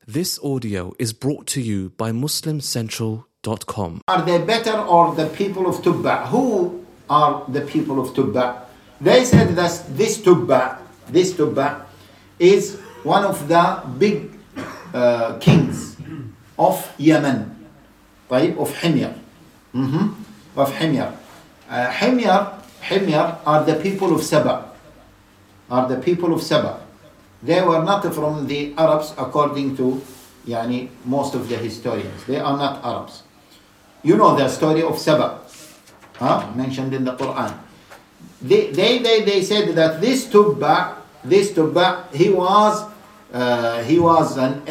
This audio is brought to you by MuslimCentral.com. Are they better or the people of Tubba? Who are the people of Tubba? They said that this Tubba is one of the big kings of Yemen, طيب, of Himyar. Of Himyar. Himyar are the people of Saba. They were not from the Arabs according to most of the historians. They are not Arabs. You know the story of Saba, mentioned in the Quran. They said that this Tubba, he was an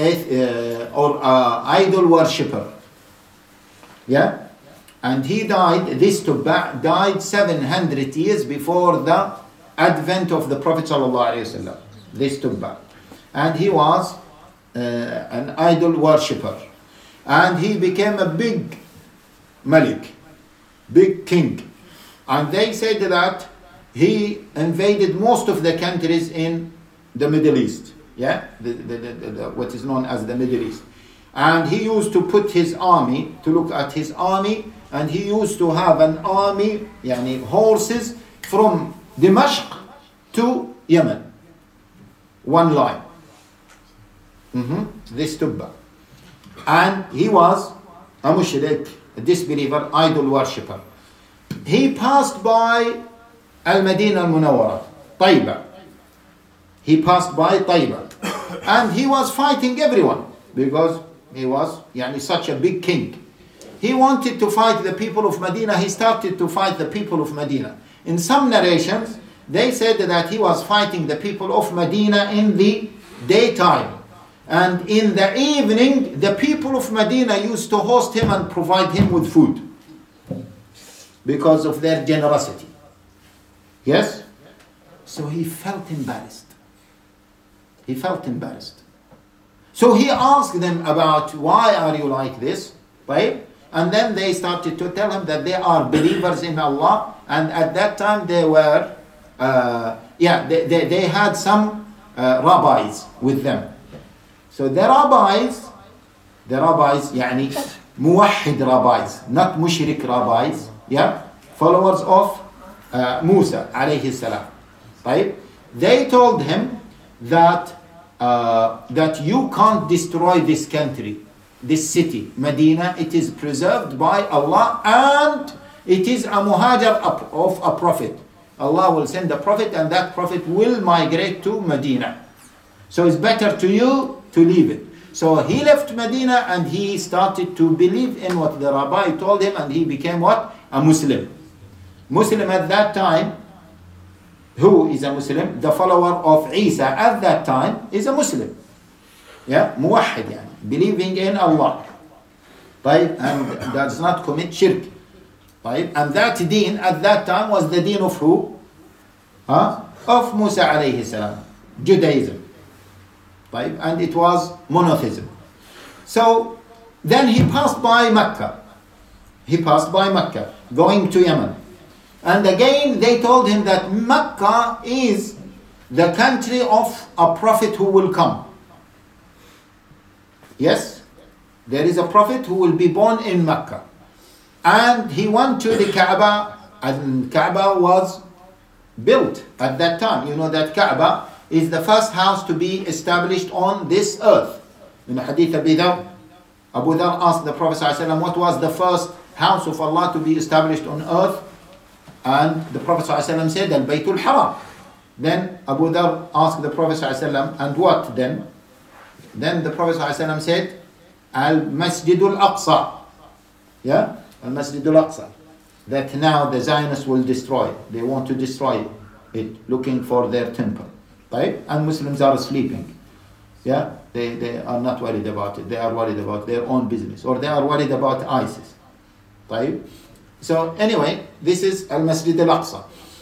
idol worshipper. Yeah? And he died, this Tubba died 700 years before the advent of the Prophet ﷺ. This Tubba. And he was an idol worshipper. And he became a big Malik, big king. And they said that he invaded most of the countries in the Middle East. Yeah, what is known as the Middle East. And he used to put his army, to look at his army, and he used to have an army, horses from Dimashq to Yemen. One line. This Tubba. And he was a mushrik, a disbeliever, idol worshipper. He passed by Al-Madinah Al-Munawwara, Taiba. He passed by Taiba. And he was fighting everyone because he was such a big king. He wanted to fight the people of Medina. He started to fight the people of Medina. In some narrations, they said that he was fighting the people of Medina in the daytime. And in the evening, the people of Medina used to host him and provide him with food because of their generosity. Yes? So he felt embarrassed. So he asked them about why are you like this, right? And then they started to tell him that they are believers in Allah, and at that time they were, they had some rabbis with them. So the rabbis, muwahhid rabbis, not mushrik rabbis, followers of Musa alayhi salam. Right? They told him that you can't destroy this country, this city, Medina. It is preserved by Allah, and it is a muhajir of a prophet. Allah will send a prophet, and that prophet will migrate to Medina. So it's better to you to leave it. So he left Medina and he started to believe in what the rabbi told him, and he became what? A Muslim. Muslim at that time. Who is a Muslim? The follower of Isa at that time is a Muslim. Muwahhid, believing in Allah. Right? And does not commit shirk. Right? And that deen at that time was the deen of who? Of Musa alayhi salam. Judaism. Right? And it was monotheism. So then he passed by Mecca. Going to Yemen. And again, they told him that Mecca is the country of a prophet who will come. Yes, there is a prophet who will be born in Mecca. And he went to the Kaaba, and Kaaba was built at that time. You know that Kaaba is the first house to be established on this earth. In Hadith Abu Dhar asked the Prophet ﷺ, what was the first house of Allah to be established on earth? And the Prophet ﷺ said, Al-Baytul Haram. Then Abu Dhar asked the Prophet ﷺ, and what then? Then the Prophet ﷺ said, Al-Masjidul Aqsa. Al-Masjidul Aqsa. That now the Zionists will destroy. They want to destroy it, looking for their temple. Right? And Muslims are sleeping. They are not worried about it. They are worried about their own business. Or they are worried about ISIS. Right? So anyway, this is Al-Masjid Al-Aqsa.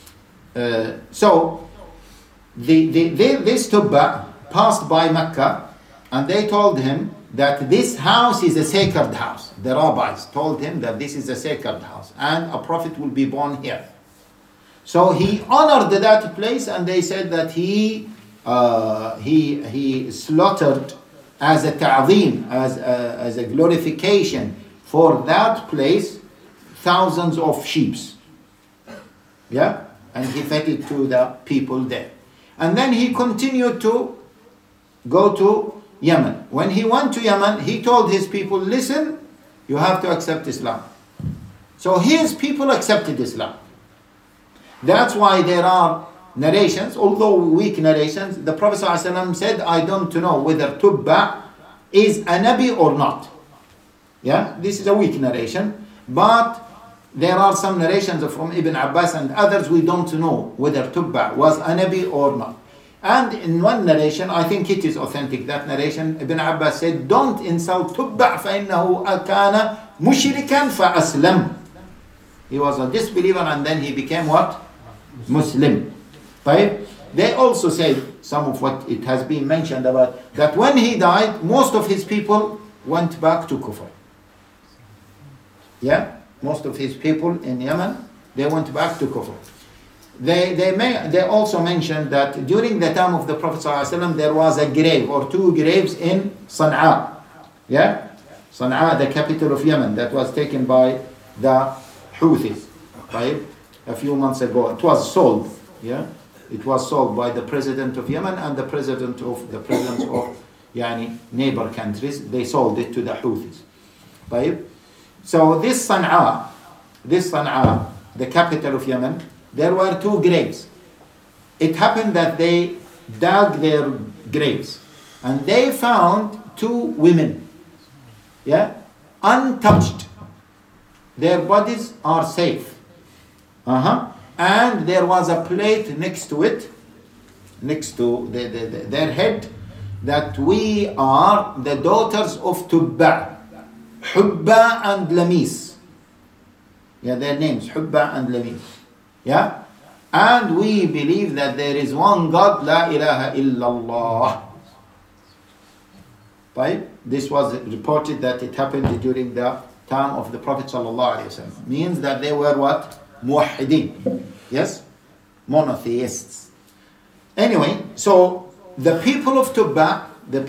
So this Tubba passed by Mecca, and they told him that this house is a sacred house. The rabbis told him that this is a sacred house, and a prophet will be born here. So he honored that place, and they said that he slaughtered as a ta'zeem, as a glorification for that place, thousands of sheep. Yeah? And he fed it to the people there. And then he continued to go to Yemen. When he went to Yemen, he told his people, listen, you have to accept Islam. So his people accepted Islam. That's why there are narrations, although weak narrations, the Prophet ﷺ said, I don't know whether Tubba is a Nabi or not. Yeah, this is a weak narration, but there are some narrations from Ibn Abbas and others, we don't know whether Tubba was a Nabi or not. And in one narration, I think it is authentic, that narration, Ibn Abbas said, don't insult Tubba فَإِنَّهُ أَكَانَ مُشْرِكًا فَأَسْلَمَ. He was a disbeliever and then he became what? Muslim. Right? They also say some of what it has been mentioned about, that when he died, most of his people went back to Kufr. Yeah? Most of his people in Yemen, they went back to Kufr. They also mentioned that during the time of the Prophet ﷺ, there was a grave or two graves in Sana'a. Yeah? Sana'a, the capital of Yemen, that was taken by the Houthis, right? A few months ago. It was sold. Yeah? It was sold by the president of Yemen and the presidents of neighbor countries. They sold it to the Houthis. Right? So this Sana'a, the capital of Yemen, there were two graves. It happened that they dug their graves and they found two women, yeah, untouched. Their bodies are safe. And there was a plate next to it, next to their head, that we are the daughters of Tubba, Hubba and Lamis. Yeah, their names, Hubba and Lamis. Yeah? And we believe that there is one God, La ilaha illallah. Right? This was reported that it happened during the time of the Prophet ﷺ. Means that they were what? Muwahhidin. Yes? Monotheists. Anyway, so the people of Tubba,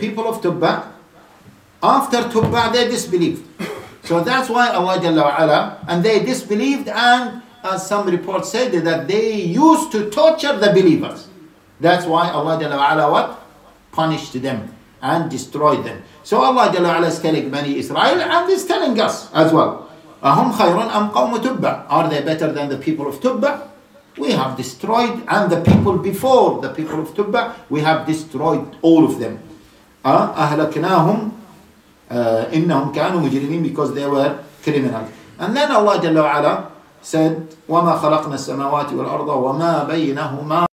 after Tubba, they disbelieved. So that's why Allah Jalla wa Ala, and they disbelieved, and as some reports said, that they used to torture the believers. That's why Allah Jalla wa Ala what? Punished them and destroyed them. So Allah Jalla wa Ala is telling Bani Israel and is telling us as well. أَهُمْ خَيْرٌ أَمْ قَوْمُ تُبَّةٍ. Are they better than the people of Tubba? We have destroyed, and the people before the people of Tubba, we have destroyed all of them. أَهْلَكْنَاهُمْ إِنَّهُمْ كَانُوا مُجْرِمِينَ, because they were criminals. And then Allah Jalla wa Ala said, وَمَا خَلَقْنَا السَّمَاوَاتِ وَالْأَرْضَ وَمَا بَيْنَهُمَا